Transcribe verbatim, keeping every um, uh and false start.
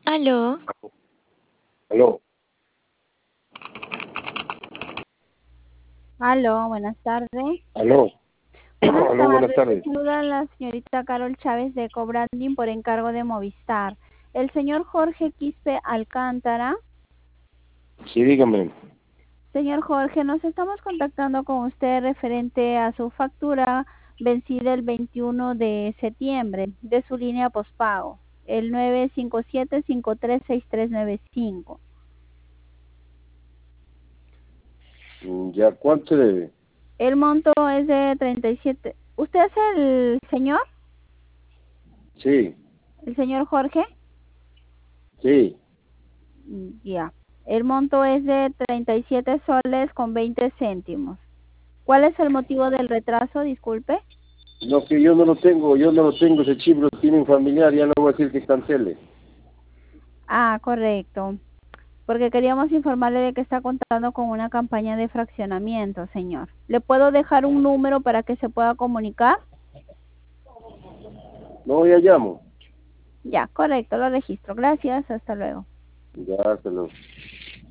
Aló. Aló. Aló, buenas tardes. Aló. Buenas Aló, buenas tardes. tardes. Saluda a la señorita Carol Chávez de Cobranding por encargo de Movistar. El señor Jorge Quispe Alcántara. Sí, dígame. Señor Jorge, nos estamos contactando con usted referente a su factura vencida el veintiuno de septiembre de su línea postpago, el nueve cinco siete cinco tres seis tres nueve cinco. Mm, ¿Ya cuánto se debe? El monto es de treinta y siete. ¿Usted es el señor? Sí, ¿El señor Jorge? sí. Mm, Ya. El monto es de treinta y siete soles con veinte céntimos. ¿Cuál es el motivo del retraso? Disculpe. No, que yo no lo tengo, yo no lo tengo, ese chip lo tiene un familiar, ya no voy a decir que cancele. Ah, correcto. Porque queríamos informarle de que está contando con una campaña de fraccionamiento, señor. ¿Le puedo dejar un número para que se pueda comunicar? No, ya llamo. Ya, correcto, lo registro. Gracias, hasta luego. Ya, se lo...